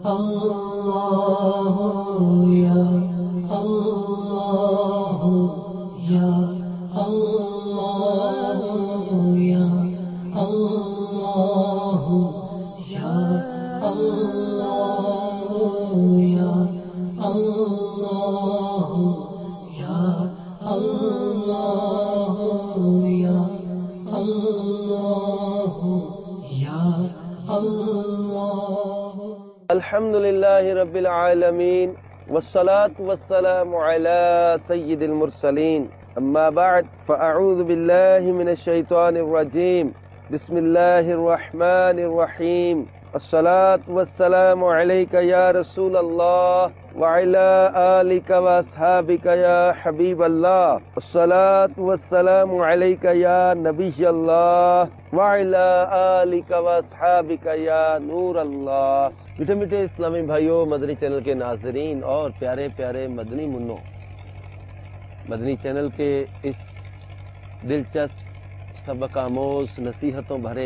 اللہ یا اللہ یا اللہ یا اللہ یا اللہ یا اللہ یا اللہ یا اللہ یا اللہ. الحمد للہ رب العالمین والصلاة والسلام على سید المرسلین اما بعد فاعوذ باللہ من الشیطان الرجیم بسم اللہ الرحمن الرحیم الصلاة والسلام علیک یا رسول اللہ وعلى آلک واصحابک یا حبیب اللہ الصلاة والسلام علیک یا نبی اللہ وعلى آلک واصحابک یا نور اللہ. میٹھے میٹھے اسلامی بھائیوں، مدنی چینل کے ناظرین اور پیارے پیارے مدنی منوں، مدنی چینل کے اس دلچسپ سبق آموز نصیحتوں بھرے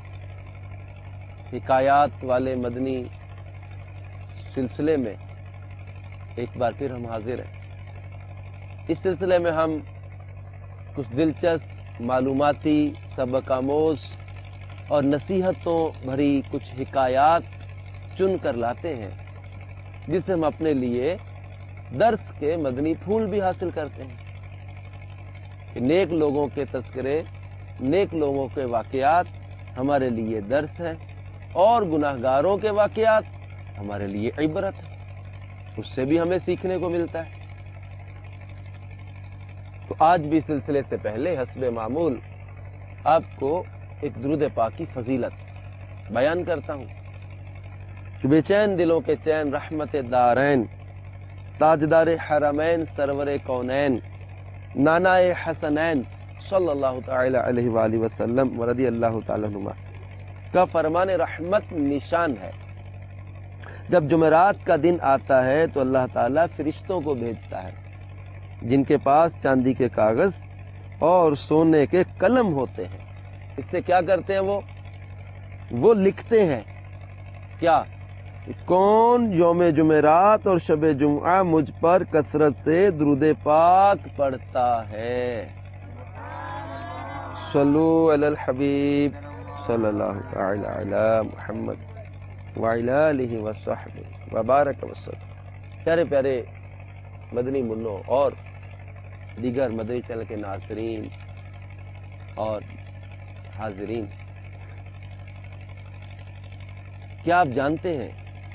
حکایات والے مدنی سلسلے میں ایک بار پھر ہم حاضر ہیں. اس سلسلے میں ہم کچھ دلچسپ معلوماتی سبق آموز اور نصیحتوں بھری کچھ حکایات چن کر لاتے ہیں، جس سے ہم اپنے لیے درس کے مدنی پھول بھی حاصل کرتے ہیں کہ نیک لوگوں کے تذکرے، نیک لوگوں کے واقعات ہمارے لیے درس ہے اور گناہگاروں کے واقعات ہمارے لیے عبرت ہے، اس سے بھی ہمیں سیکھنے کو ملتا ہے. تو آج بھی سلسلے سے پہلے حسب معمول آپ کو ایک درود پاک کی فضیلت بیان کرتا ہوں کہ بے چین دلوں کے چین رحمت دارین، تاجدار حرمین، سرور کونین، نانا حسنین صلی اللہ تعالی علیہ وآلہ وسلم ورضی اللہ تعالی عنہ کا فرمان رحمت نشان ہے. جب جمعرات کا دن آتا ہے تو اللہ تعالیٰ فرشتوں کو بھیجتا ہے جن کے پاس چاندی کے کاغذ اور سونے کے قلم ہوتے ہیں. اس سے کیا کرتے ہیں؟ وہ لکھتے ہیں کیا؟ کون یوم جمعرات اور شب جمعہ مجھ پر کثرت سے درود پاک پڑھتا ہے. صلو علی الحبیب صلی اللہ تعالی علی محمد وعلی آلہ وصحبہ وبارک وسلم. پیارے پیارے مدنی منوں اور دیگر مدنی چینل کے ناظرین اور حاضرین، کیا آپ جانتے ہیں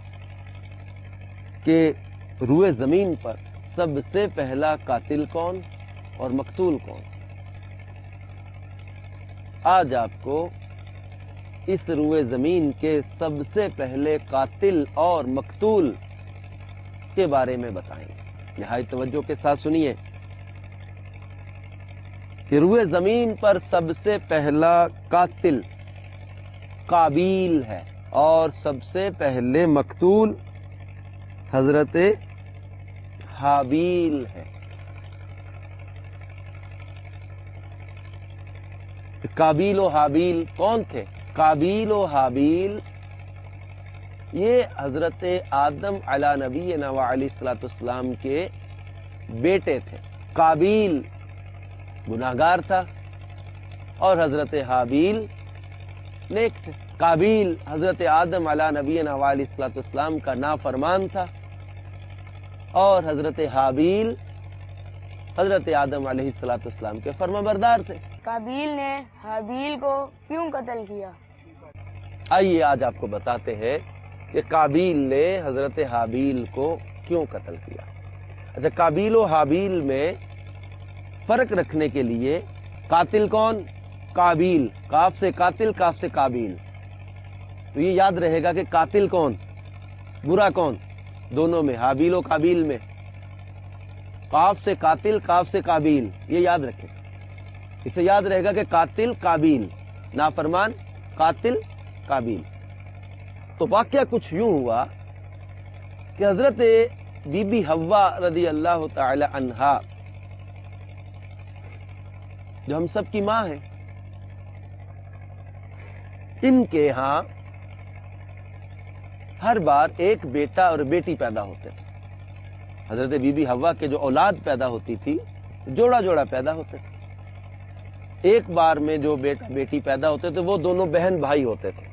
کہ روئے زمین پر سب سے پہلا قاتل کون اور مقتول کون؟ آج آپ کو اس روئے زمین کے سب سے پہلے قاتل اور مقتول کے بارے میں بتائیں گے. نہایت توجہ کے ساتھ سنیے کہ روئے زمین پر سب سے پہلا قاتل قابیل ہے اور سب سے پہلے مقتول حضرت حابیل ہے. قابیل و حابیل کون تھے؟ قابیل و حابیل یہ حضرت آدم علی نبینا وعلیہ الصلوۃ والسلام کے بیٹے تھے. قابیل گناہگار تھا اور حضرت حابیل نیک تھے. قابیل حضرت آدم علی نبینا وعلیہ الصلوۃ والسلام کا نافرمان تھا اور حضرت حابیل حضرت آدم علیہ الصلوۃ والسلام کے فرمانبردار تھے. قابیل نے حابیل کو کیوں قتل کیا؟ آئیے آج آپ کو بتاتے ہیں کہ قابیل نے حضرت حابیل کو کیوں قتل کیا. اچھا، قابیل و حابیل میں فرق رکھنے کے لیے قاتل کون؟ قابیل، قاف سے قاتل، کاف سے قابیل. تو یہ یاد رہے گا کہ قاتل کون، برا کون؟ دونوں میں، حابیل و قابیل میں. قاف سے قاتل، کاف سے قابیل، یہ یاد رکھیں. اسے یاد رہے گا کہ قاتل قابیل، نافرمان قاتل قابیل. تو واقعہ کچھ یوں ہوا کہ حضرت بی بی حوا رضی اللہ تعالی عنہا، جو ہم سب کی ماں ہے، ان کے ہاں ہر بار ایک بیٹا اور بیٹی پیدا ہوتے تھے. حضرت بی بی حوا کے جو اولاد پیدا ہوتی تھی جوڑا جوڑا پیدا ہوتے تھے. ایک بار میں جو بیٹا بیٹی پیدا ہوتے تھے وہ دونوں بہن بھائی ہوتے تھے.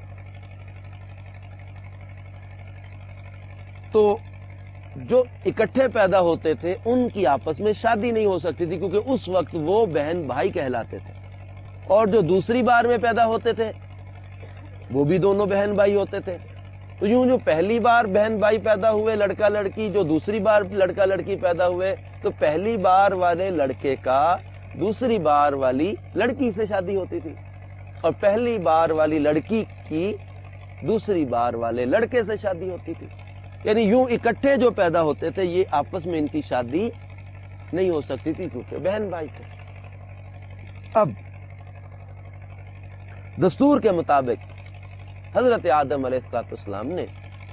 تو جو اکٹھے پیدا ہوتے تھے ان کی آپس میں شادی نہیں ہو سکتی تھی کیونکہ اس وقت وہ بہن بھائی کہلاتے تھے. اور جو دوسری بار میں پیدا ہوتے تھے وہ بھی دونوں بہن بھائی ہوتے تھے. تو یوں جو پہلی بار بہن بھائی پیدا ہوئے لڑکا لڑکی، جو دوسری بار لڑکا لڑکی پیدا ہوئے، تو پہلی بار والے لڑکے کا دوسری بار والی لڑکی سے شادی ہوتی تھی اور پہلی بار والی لڑکی کی دوسری بار والے لڑکے سے شادی ہوتی تھی. یعنی یوں اکٹھے جو پیدا ہوتے تھے یہ آپس میں ان کی شادی نہیں ہو سکتی تھی کیونکہ بہن بھائی تھے. اب دستور کے مطابق حضرت آدم علیہ السلام نے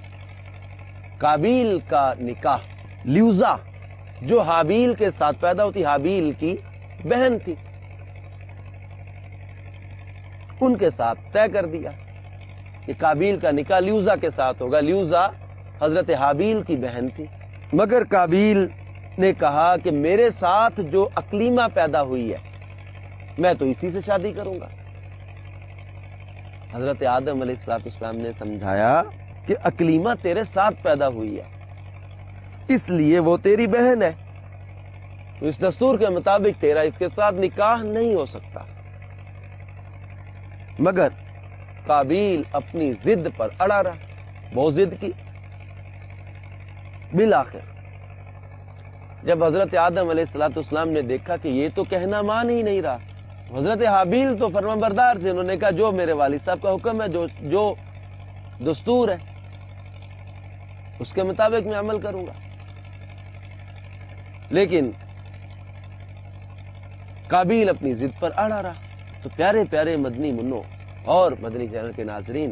قابیل کا نکاح لیوزا جو حابیل کے ساتھ پیدا ہوتی، حابیل کی بہن تھی، ان کے ساتھ طے کر دیا کہ قابیل کا نکاح لیوزا کے ساتھ ہوگا. لیوزا حضرت حابیل کی بہن تھی، مگر قابیل نے کہا کہ میرے ساتھ جو اقلیمہ پیدا ہوئی ہے میں تو اسی سے شادی کروں گا. حضرت آدم علیہ السلام نے سمجھایا کہ اقلیمہ تیرے ساتھ پیدا ہوئی ہے اس لیے وہ تیری بہن ہے، تو اس دستور کے مطابق تیرا اس کے ساتھ نکاح نہیں ہو سکتا. مگر قابیل اپنی ضد پر اڑا رہا، بہت ضد کی. بالآخر جب حضرت آدم علیہ السلام نے دیکھا کہ یہ تو کہنا مان ہی نہیں رہا، حضرت حابیل تو فرمانبردار تھے، انہوں نے کہا جو میرے والد صاحب کا حکم ہے، جو دستور ہے اس کے مطابق میں عمل کروں گا. لیکن قابیل اپنی ضد پر اڑا رہا. تو پیارے پیارے مدنی منوں اور مدنی چینل کے ناظرین،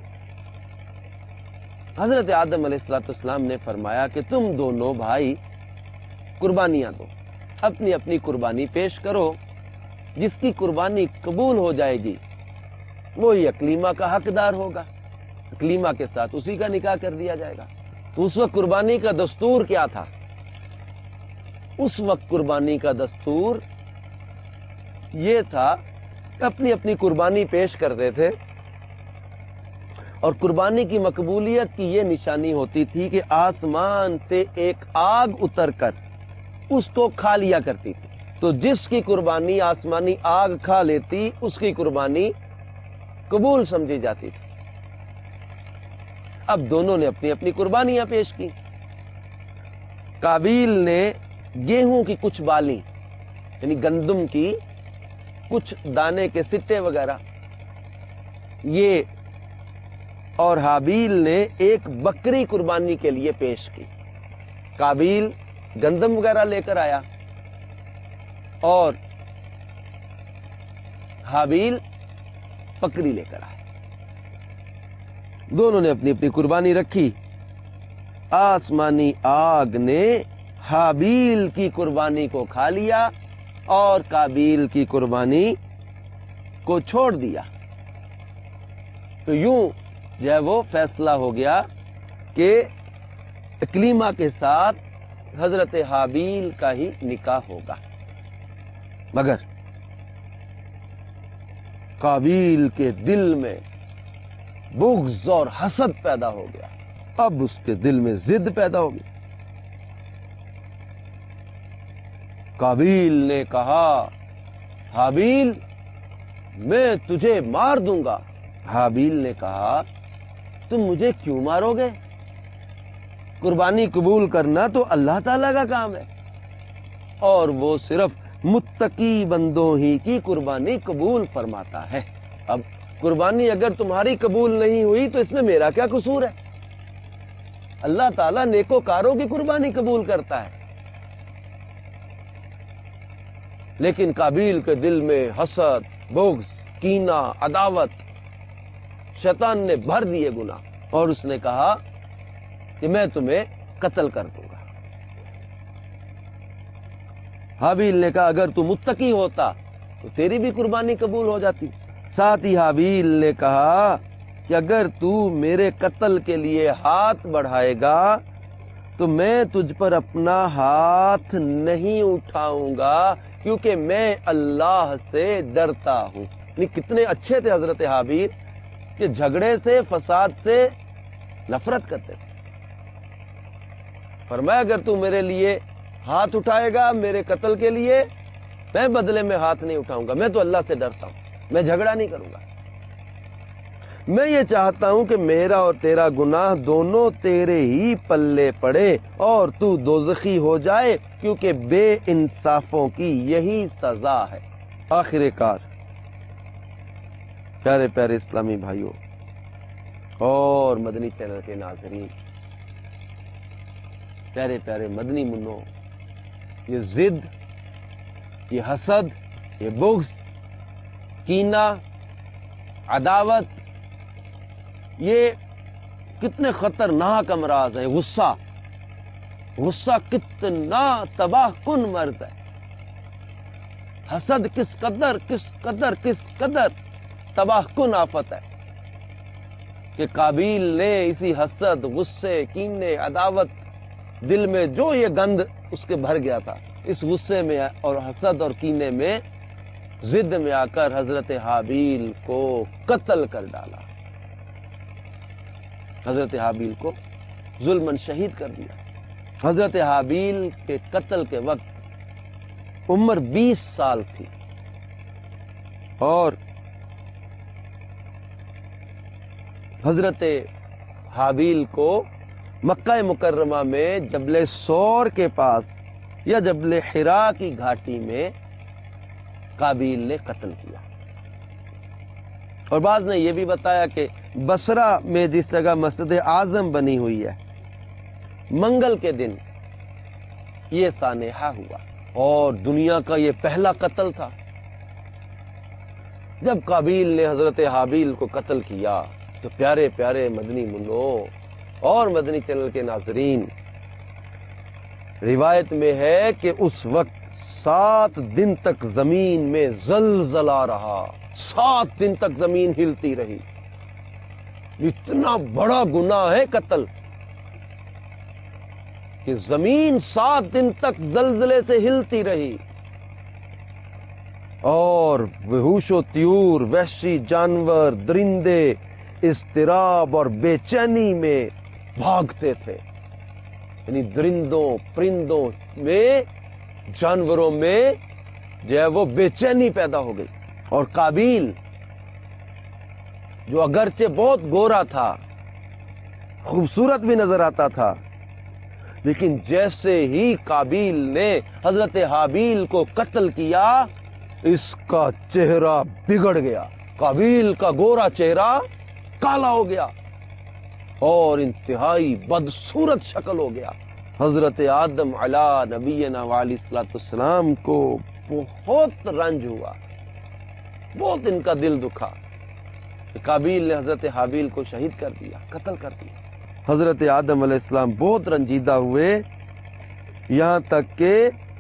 حضرت آدم علیہ السلام نے فرمایا کہ تم دونوں بھائی قربانیاں دو، اپنی اپنی قربانی پیش کرو. جس کی قربانی قبول ہو جائے گی وہی اقلیمہ کا حقدار ہوگا، اقلیمہ کے ساتھ اسی کا نکاح کر دیا جائے گا. تو اس وقت قربانی کا دستور کیا تھا؟ اس وقت قربانی کا دستور یہ تھا کہ اپنی اپنی قربانی پیش کرتے تھے اور قربانی کی مقبولیت کی یہ نشانی ہوتی تھی کہ آسمان سے ایک آگ اتر کر اس کو کھا لیا کرتی تھی. تو جس کی قربانی آسمانی آگ کھا لیتی اس کی قربانی قبول سمجھی جاتی تھی. اب دونوں نے اپنی اپنی قربانیاں پیش کی. قابیل نے گیہوں کی کچھ بالی یعنی گندم کی کچھ دانے کے سٹے وغیرہ یہ، اور حابیل نے ایک بکری قربانی کے لیے پیش کی. قابیل گندم وغیرہ لے کر آیا اور حابیل بکری لے کر آیا. دونوں نے اپنی اپنی قربانی رکھی. آسمانی آگ نے حابیل کی قربانی کو کھا لیا اور قابیل کی قربانی کو چھوڑ دیا. تو یوں جو ہے وہ فیصلہ ہو گیا کہ اقلیمہ کے ساتھ حضرت حابیل کا ہی نکاح ہوگا. مگر قابیل کے دل میں بغض اور حسد پیدا ہو گیا. اب اس کے دل میں ضد پیدا ہو گئی. قابیل نے کہا حابیل میں تجھے مار دوں گا. حابیل نے کہا تم مجھے کیوں مارو گے؟ قربانی قبول کرنا تو اللہ تعالیٰ کا کام ہے اور وہ صرف متقی بندوں ہی کی قربانی قبول فرماتا ہے. اب قربانی اگر تمہاری قبول نہیں ہوئی تو اس میں میرا کیا قصور ہے؟ اللہ تعالیٰ نیکوکاروں کی قربانی قبول کرتا ہے. لیکن قابیل کے دل میں حسد، بغض، کینہ، عداوت شیطان نے بھر دیے گناہ اور اس نے کہا کہ میں تمہیں قتل کر دوں گا. حابیل نے کہا اگر تو متقی ہوتا تو تیری بھی قربانی قبول ہو جاتی. ساتھ ہی حابیل نے کہا کہ اگر تو میرے قتل کے لیے ہاتھ بڑھائے گا تو میں تجھ پر اپنا ہاتھ نہیں اٹھاؤں گا، کیونکہ میں اللہ سے ڈرتا ہوں۔ کتنے اچھے تھے حضرت حابیل کہ جھگڑے سے، فساد سے نفرت کرتے تھے۔ فرمایا اگر تو میرے لیے ہاتھ اٹھائے گا میرے قتل کے لیے، میں بدلے میں ہاتھ نہیں اٹھاؤں گا، میں تو اللہ سے ڈرتا ہوں، میں جھگڑا نہیں کروں گا۔ میں یہ چاہتا ہوں کہ میرا اور تیرا گناہ دونوں تیرے ہی پلے پڑے اور تو دوزخی ہو جائے، کیونکہ بے انصافوں کی یہی سزا ہے۔ آخر کار پیارے پیارے اسلامی بھائیوں اور مدنی چینل کے ناظرین، پیارے پیارے مدنی منوں، یہ ضد، یہ حسد، یہ بغض، کینہ، عداوت، یہ کتنے خطرناک امراض ہے۔ غصہ کتنا تباہ کن مرض ہے۔ حسد کس قدر تباہ کن آفت ہے کہ قابیل نے اسی حسد، غصے، کینے، عداوت، دل میں جو یہ گند اس کے بھر گیا تھا، اس غصے میں اور حسد اور کینے میں ضد میں آ کر حضرت حابیل کو قتل کر ڈالا۔ حضرت حابیل کو ظلماً شہید کر دیا۔ حضرت حابیل کے قتل کے وقت عمر 20 سال تھی اور حضرت حابیل کو مکہ مکرمہ میں جبل سور کے پاس یا جبل حرا کی گھاٹی میں قابیل نے قتل کیا۔ اور بعض نے یہ بھی بتایا کہ بصرہ میں جس جگہ مسجد اعظم بنی ہوئی ہے، منگل کے دن یہ سانحہ ہوا اور دنیا کا یہ پہلا قتل تھا۔ جب قابیل نے حضرت حابیل کو قتل کیا تو پیارے پیارے مدنی منوں اور مدنی چینل کے ناظرین، روایت میں ہے کہ اس وقت 7 دن تک زمین میں زلزلہ رہا، 7 دن تک زمین ہلتی رہی۔ اتنا بڑا گناہ ہے قتل کہ زمین 7 دن تک زلزلے سے ہلتی رہی اور وحوش و طیور، وحشی جانور، درندے اضطراب اور بے چینی میں بھاگتے تھے۔ یعنی درندوں، پرندوں میں، جانوروں میں جو ہے وہ بے چینی پیدا ہو گئی۔ اور قابیل جو اگرچہ بہت گورا تھا، خوبصورت بھی نظر آتا تھا، لیکن جیسے ہی قابیل نے حضرت حابیل کو قتل کیا، اس کا چہرہ بگڑ گیا۔ قابیل کا گورا چہرہ کالا ہو گیا اور انتہائی بدصورت شکل ہو گیا۔ حضرت آدم علی نبینا علیہ الصلوۃ والسلام کو بہت رنج ہوا، بہت ان کا دل دکھا کہ قابیل نے حضرت حابیل کو شہید کر دیا، قتل کر دیا۔ حضرت آدم علیہ السلام بہت رنجیدہ ہوئے، یہاں تک کہ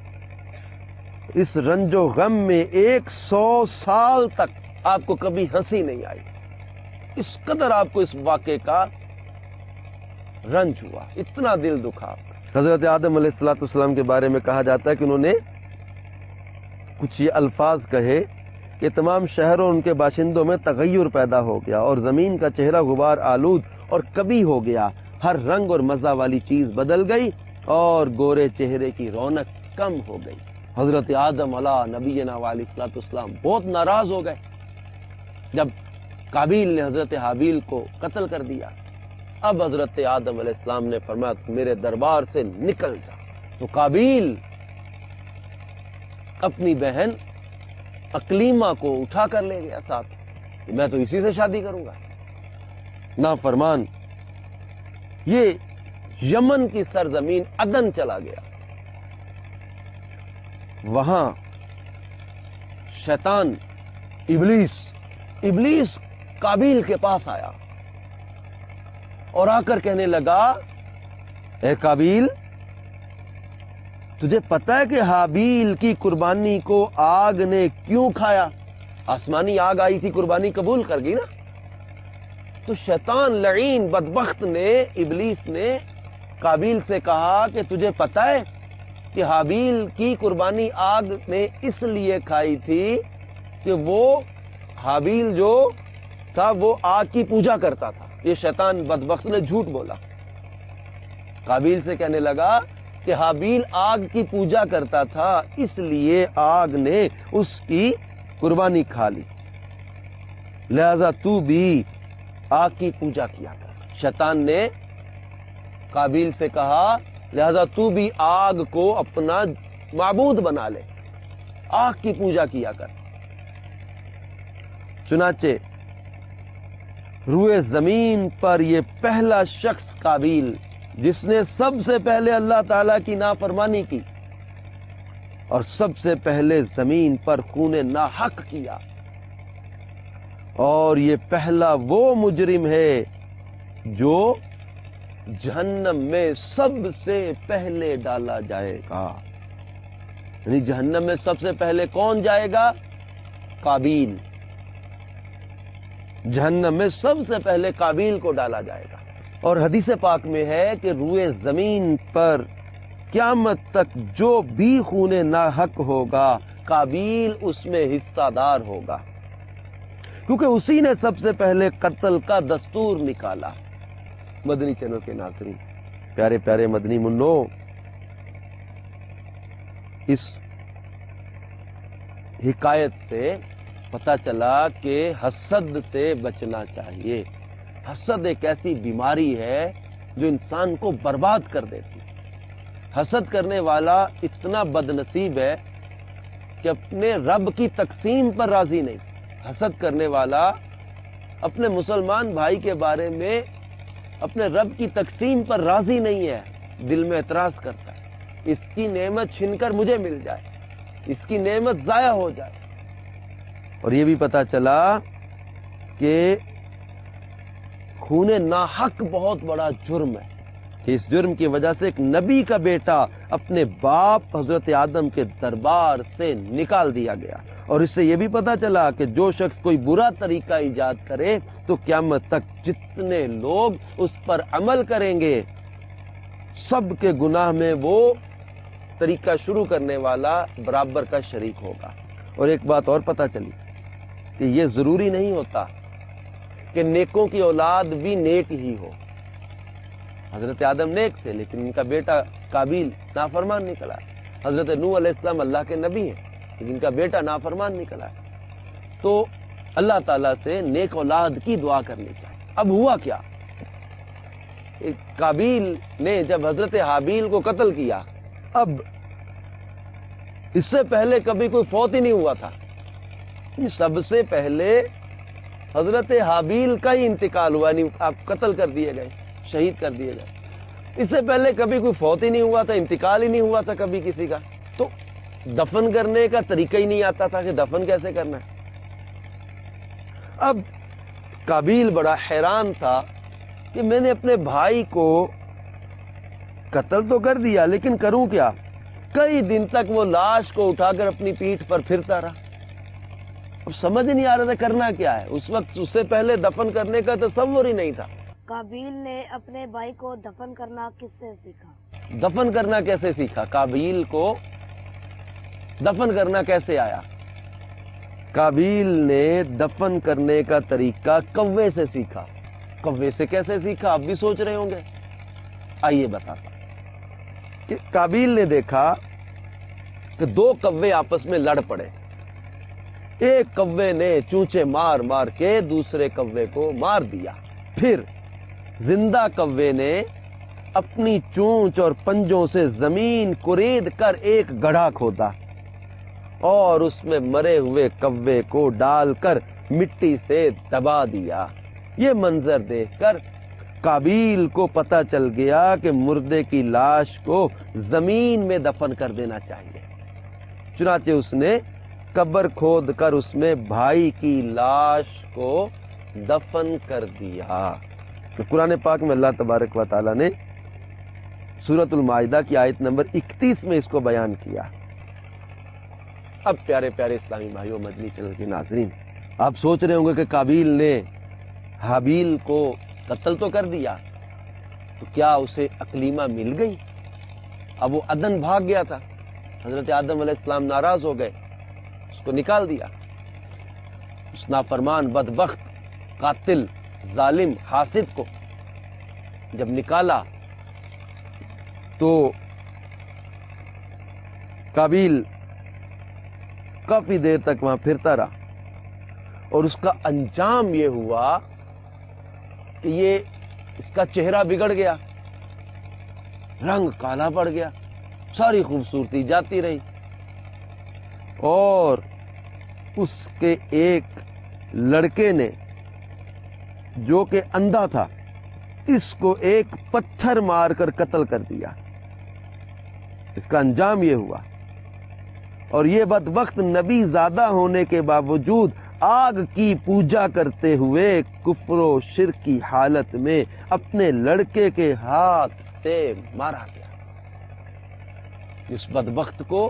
اس رنج و غم میں 100 سال تک آپ کو کبھی ہنسی نہیں آئی۔ اس قدر آپ کو اس واقعے کا رنج ہوا، اتنا دل دکھا۔ حضرت آدم علیہ السلام کے بارے میں کہا جاتا ہے کہ انہوں نے کچھ یہ الفاظ کہے کہ تمام شہروں ان کے باشندوں میں تغیر پیدا ہو گیا اور زمین کا چہرہ غبار آلود اور کبھی ہو گیا، ہر رنگ اور مزہ والی چیز بدل گئی اور گورے چہرے کی رونق کم ہو گئی۔ حضرت آدم علی نبینا علیہ الصلوۃ والسلام بہت ناراض ہو گئے جب قابیل نے حضرت حابیل کو قتل کر دیا۔ اب حضرت آدم علیہ السلام نے فرمایا میرے دربار سے نکل جا۔ تو قابیل اپنی بہن اقلیمہ کو اٹھا کر لے گیا ساتھ، کہ میں تو اسی سے شادی کروں گا۔ نافرمان یہ یمن کی سرزمین عدن چلا گیا، وہاں شیطان ابلیس قابیل کے پاس آیا اور آ کر کہنے لگا، اے قابیل، تجھے پتہ ہے کہ حابیل کی قربانی کو آگ نے کیوں کھایا؟ آسمانی آگ آئی تھی، قربانی قبول کر گئی نا، تو شیطان لعین بدبخت نے، ابلیس نے قابیل سے کہا کہ تجھے پتہ ہے کہ حابیل کی قربانی آگ نے اس لیے کھائی تھی کہ وہ حابیل جو تھا وہ آگ کی پوجا کرتا تھا. یہ شیطان بدبخت نے جھوٹ بولا. قابیل سے کہنے لگا کہ حابیل آگ کی پوجا کرتا تھا اس لیے آگ نے اس کی قربانی کھا لی، لہذا تو بھی آگ کی پوجا کیا کر. شیطان نے قابیل سے کہا لہذا تو بھی آگ کو اپنا معبود بنا لے، آگ کی پوجا کیا کر. چنانچہ روئے زمین پر یہ پہلا شخص قابیل جس نے سب سے پہلے اللہ تعالی کی نافرمانی کی اور سب سے پہلے زمین پر خون ناحق کیا، اور یہ پہلا وہ مجرم ہے جو جہنم میں سب سے پہلے ڈالا جائے گا. یعنی جہنم میں سب سے پہلے کون جائے گا؟ قابیل. جہنم میں سب سے پہلے قابیل کو ڈالا جائے گا. اور حدیث پاک میں ہے کہ روئے زمین پر قیامت تک جو بھی خون ناحق ہوگا قابیل اس میں حصہ دار ہوگا، کیونکہ اسی نے سب سے پہلے قتل کا دستور نکالا. مدنی چینل کے ناظرین، پیارے پیارے مدنی منو، اس حکایت سے پتہ چلا کہ حسد سے بچنا چاہیے. حسد ایک ایسی بیماری ہے جو انسان کو برباد کر دیتی. حسد کرنے والا اتنا بد نصیب ہے کہ اپنے رب کی تقسیم پر راضی نہیں. حسد کرنے والا اپنے مسلمان بھائی کے بارے میں اپنے رب کی تقسیم پر راضی نہیں ہے، دل میں اعتراض کرتا ہے اس کی نعمت چھن کر مجھے مل جائے، اس کی نعمت ضائع ہو جائے. اور یہ بھی پتا چلا کہ خون ناحق بہت بڑا جرم ہے کہ اس جرم کی وجہ سے ایک نبی کا بیٹا اپنے باپ حضرت آدم کے دربار سے نکال دیا گیا. اور اس سے یہ بھی پتا چلا کہ جو شخص کوئی برا طریقہ ایجاد کرے تو قیامت تک جتنے لوگ اس پر عمل کریں گے سب کے گناہ میں وہ طریقہ شروع کرنے والا برابر کا شریک ہوگا. اور ایک بات اور پتا چلی کہ یہ ضروری نہیں ہوتا کہ نیکوں کی اولاد بھی نیک ہی ہو. حضرت آدم نیک تھے لیکن ان کا بیٹا قابیل نافرمان نکلا. حضرت نوح علیہ السلام اللہ کے نبی ہیں لیکن ان کا بیٹا نافرمان نکلا. تو اللہ تعالیٰ سے نیک اولاد کی دعا کرنی چاہیے. اب ہوا کیا؟ قابیل نے جب حضرت حابیل کو قتل کیا، اب اس سے پہلے کبھی کوئی فوت ہی نہیں ہوا تھا. سب سے پہلے حضرت حابیل کا ہی انتقال ہوا، نہیں آپ قتل کر دیے گئے، شہید کر دیے گئے. اس سے پہلے کبھی کوئی فوت ہی نہیں ہوا تھا، انتقال ہی نہیں ہوا تھا کبھی کسی کا. تو دفن کرنے کا طریقہ ہی نہیں آتا تھا کہ دفن کیسے کرنا ہے. اب قابیل بڑا حیران تھا کہ میں نے اپنے بھائی کو قتل تو کر دیا لیکن کروں کیا. کئی دن تک وہ لاش کو اٹھا کر اپنی پیٹھ پر پھرتا رہا. اب سمجھ نہیں آ رہا تھا کرنا کیا ہے. اس وقت اس سے پہلے دفن کرنے کا تصور ہی نہیں تھا. قابیل نے اپنے بھائی کو دفن کرنا کس سے سیکھا؟ دفن کرنا کیسے سیکھا؟ قابیل کو دفن کرنا کیسے آیا؟ قابیل نے دفن کرنے کا طریقہ کوے سے سیکھا. کوے سے کیسے سیکھا؟ آپ بھی سوچ رہے ہوں گے. آئیے بتاتا کہ قابیل نے دیکھا کہ دو کوے آپس میں لڑ پڑے. ایک کوے نے چونچے مار مار کے دوسرے کوے کو مار دیا. پھر زندہ کوے نے اپنی چونچ اور پنجوں سے زمین کرید کر ایک گڑھا کھودا اور اس میں مرے ہوئے کوے کو ڈال کر مٹی سے دبا دیا. یہ منظر دیکھ کر قابیل کو پتہ چل گیا کہ مردے کی لاش کو زمین میں دفن کر دینا چاہیے. چنانچہ اس نے قبر کھود کر اس میں بھائی کی لاش کو دفن کر دیا. تو قرآن پاک میں اللہ تبارک و تعالی نے سورۃ المائدہ کی آیت نمبر 31 میں اس کو بیان کیا. اب پیارے پیارے اسلامی بھائیوں، مدنی چینل کے ناظرین، آپ سوچ رہے ہوں گے کہ قابیل نے حابیل کو قتل تو کر دیا، تو کیا اسے اکلیمہ مل گئی؟ اب وہ عدن بھاگ گیا تھا، حضرت آدم علیہ السلام ناراض ہو گئے، اس کو نکال دیا۔ اس نافرمان بدبخت قاتل ظالم حاسد کو جب نکالا تو قابیل کافی دیر تک وہاں پھرتا رہا، اور اس کا انجام یہ ہوا کہ یہ اس کا چہرہ بگڑ گیا، رنگ کالا پڑ گیا، ساری خوبصورتی جاتی رہی، اور اس کے ایک لڑکے نے جو کہ اندھا تھا اس کو ایک پتھر مار کر قتل کر دیا۔ اس کا انجام یہ ہوا، اور یہ بدبخت نبی زادہ ہونے کے باوجود آگ کی پوجا کرتے ہوئے کفر و شرک کی حالت میں اپنے لڑکے کے ہاتھ سے مارا گیا۔ اس بدبخت کو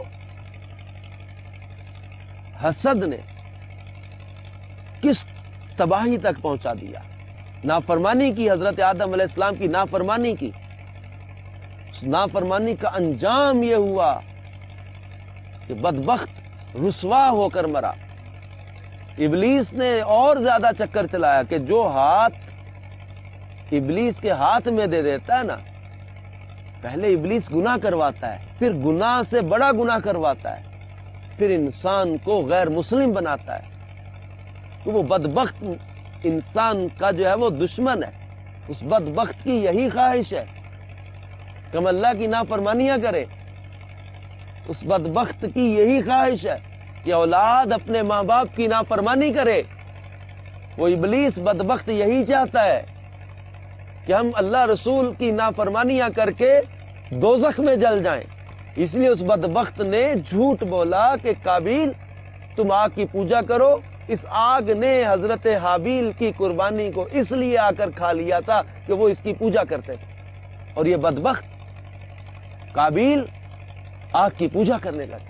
حسد نے کس تباہی تک پہنچا دیا، نافرمانی کی، حضرت آدم علیہ السلام کی نافرمانی کی۔ اس نافرمانی کا انجام یہ ہوا کہ بدبخت رسوا ہو کر مرا۔ ابلیس نے اور زیادہ چکر چلایا کہ جو ہاتھ ابلیس کے ہاتھ میں دے دیتا ہے نا، پہلے ابلیس گناہ کرواتا ہے، پھر گناہ سے بڑا گناہ کرواتا ہے، پھر انسان کو غیر مسلم بناتا ہے۔ تو وہ بدبخت انسان کا جو ہے وہ دشمن ہے۔ اس بدبخت کی یہی خواہش ہے کہ ہم اللہ کی نافرمانیاں کرے۔ اس بدبخت کی یہی خواہش ہے کہ اولاد اپنے ماں باپ کی نافرمانی کرے۔ وہ ابلیس بدبخت یہی چاہتا ہے کہ ہم اللہ رسول کی نافرمانیاں کر کے دوزخ میں جل جائیں۔ اس لیے اس بدبخت نے جھوٹ بولا کہ قابیل تم آگ کی پوجا کرو۔ اس آگ نے حضرت حابیل کی قربانی کو اس لیے آ کر کھا لیا تھا کہ وہ اس کی پوجا کرتے تھے، اور یہ بدبخت قابیل آگ کی پوجا کرنے لگا۔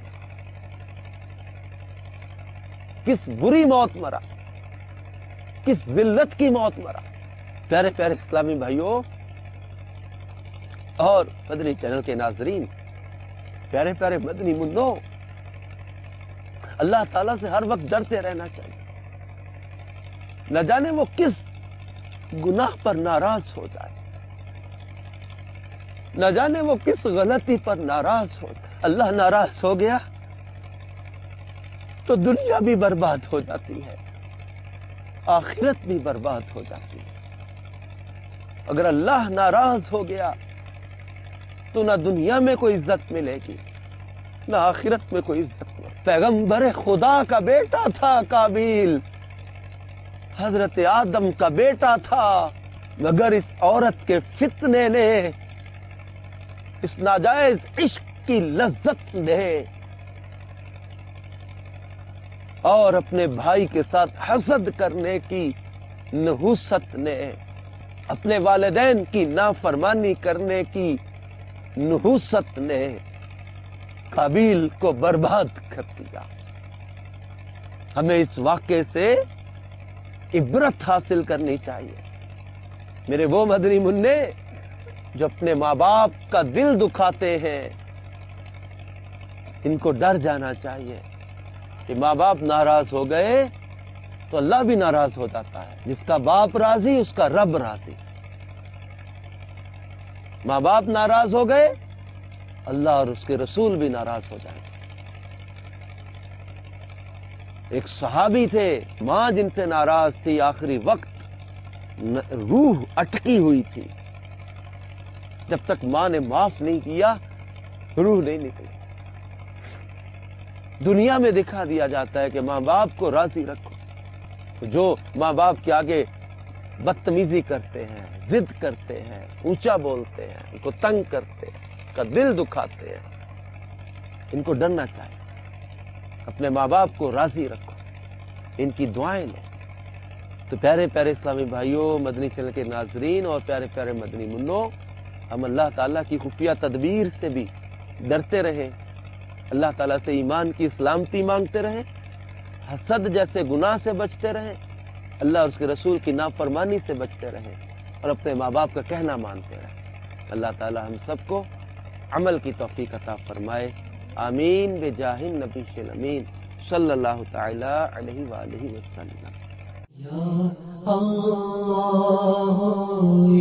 کس بری موت مرا، کس ذلت کی موت مرا۔ پیارے پیارے اسلامی بھائیوں اور مدنی چینل کے ناظرین، پیارے پیارے مدنی منوں، اللہ تعالیٰ سے ہر وقت ڈرتے رہنا چاہیے۔ نہ جانے وہ کس گناہ پر ناراض ہو جائے، نہ جانے وہ کس غلطی پر ناراض ہو جائے۔ اللہ ناراض ہو گیا تو دنیا بھی برباد ہو جاتی ہے، آخرت بھی برباد ہو جاتی ہے۔ اگر اللہ ناراض ہو گیا تو نہ دنیا میں کوئی عزت ملے گی، نہ آخرت میں کوئی عزت ملے گی۔ پیغمبر خدا کا بیٹا تھا قابیل، حضرت آدم کا بیٹا تھا، مگر اس عورت کے فتنے نے، اس ناجائز عشق کی لذت نے اور اپنے بھائی کے ساتھ حسد کرنے کی نحوست نے، اپنے والدین کی نافرمانی کرنے کی نحوست نے قابیل کو برباد کر دیا۔ ہمیں اس واقعے سے عبرت حاصل کرنی چاہیے۔ میرے وہ مدنی منع جو اپنے ماں باپ کا دل دکھاتے ہیں، ان کو ڈر جانا چاہیے کہ ماں باپ ناراض ہو گئے تو اللہ بھی ناراض ہو جاتا ہے۔ جس کا باپ راضی اس کا رب راضی۔ ماں باپ ناراض ہو گئے، اللہ اور اس کے رسول بھی ناراض ہو جائیں گے۔ ایک صحابی تھے، ماں جن سے ناراض تھی، آخری وقت روح اٹکی ہوئی تھی، جب تک ماں نے معاف نہیں کیا روح نہیں نکلی۔ دنیا میں دکھا دیا جاتا ہے کہ ماں باپ کو راضی رکھو، جو ماں باپ کے آگے بدتمیزی کرتے ہیں، ضد کرتے ہیں، اونچا بولتے ہیں، ان کو تنگ کرتے ہیں، ان کا دل دکھاتے ہیں، ان کو ڈرنا چاہیے۔ اپنے ماں باپ کو راضی رکھو، ان کی دعائیں لو۔ تو پیارے پیارے اسلامی بھائیوں، مدنی چینل کے ناظرین اور پیارے پیارے مدنی منوں، ہم اللہ تعالیٰ کی خفیہ تدبیر سے بھی ڈرتے رہیں، اللہ تعالیٰ سے ایمان کی سلامتی مانگتے رہیں، حسد جیسے گناہ سے بچتے رہیں، اللہ اور اس کے رسول کی نافرمانی سے بچتے رہیں اور اپنے ماں باپ کا کہنا مانتے رہیں۔ اللہ تعالی ہم سب کو عمل کی توفیق عطا فرمائے، آمین بجاہ النبی الامین صلی اللہ تعالی علیہ وآلہ وسلم۔ یا اللہ